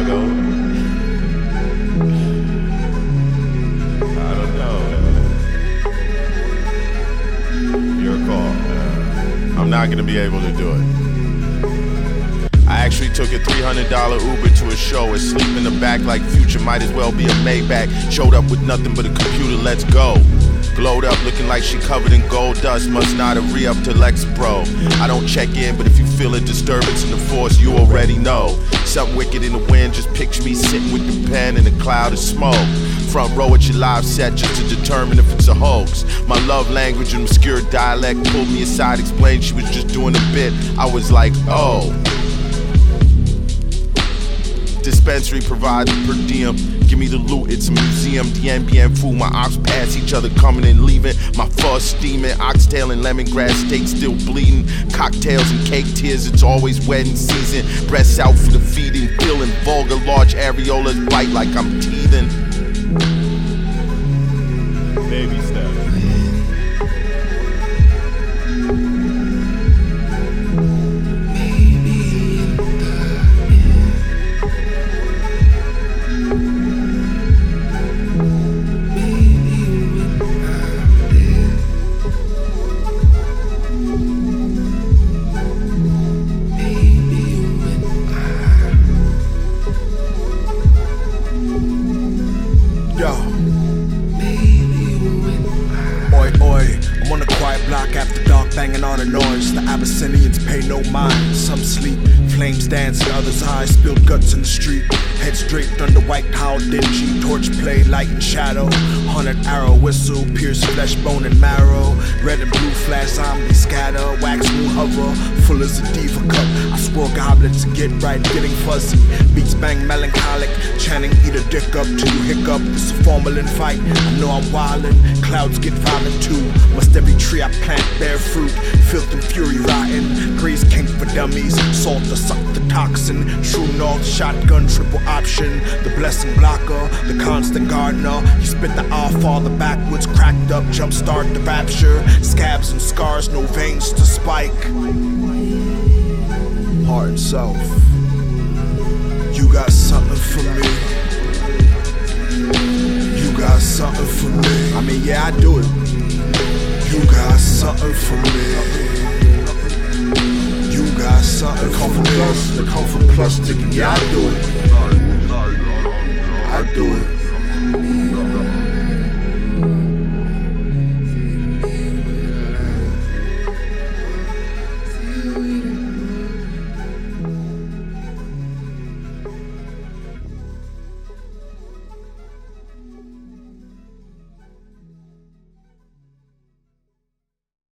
Chicago. I don't know. Your call. I'm not gonna be able to do it. I actually took a $300 Uber to a show. Asleep in the back like Future, might as well be a Maybach. Showed up with nothing but a computer, let's go. Glowed up looking like she covered in gold dust. Must not have re-up to Lex Pro. I don't check in, but if you feel a disturbance in the force, you already know. Something wicked in the wind, just picture me sitting with the pen in a cloud of smoke. Front row at your live set just to determine if it's a hoax. My love language and obscure dialect pulled me aside, explained she was just doing a bit. I was like, oh. Dispensary provided per diem. Give me the loot, it's a museum. The NBN food, my ops pass each other coming and leaving. My fuzz steaming, oxtail and lemongrass steak still bleeding. Cocktails and cake tears, it's always wedding season. Breasts out for the feeding, feeling vulgar, large areolas bite like I'm teething. Baby steps. I'm on a quiet block after dark, banging all the noise. The Abyssinians pay no mind. Some sleep, flames dance in others' eyes. Spilled guts in the street, heads draped under white towel, dingy. Torch play, light and shadow. 100 arrow whistle, pierce flesh, bone and marrow. Red and blue flash, zombies scatter. Wax moon hover, full as a diva cup. I swirl goblets to get right, getting fuzzy. Beats bang melancholic, chanting eat a dick up till you hiccup. It's a formalin fight, I know I'm wildin'. Clouds get violent too. Must every tree I plant bear fruit. Filth and fury rotten. Graze kink for dummies. Salt to suck the toxin. True north shotgun triple option. The blessing blocker, the constant gardener. You spit the our father backwards, cracked up, jumpstart the rapture. Scabs and scars, no veins to spike. Heart self. You got something for me. You got something for me. I mean, yeah, I do it. You got something for me. You got something for me. The come from plus ticket, yeah, I do it. I do it.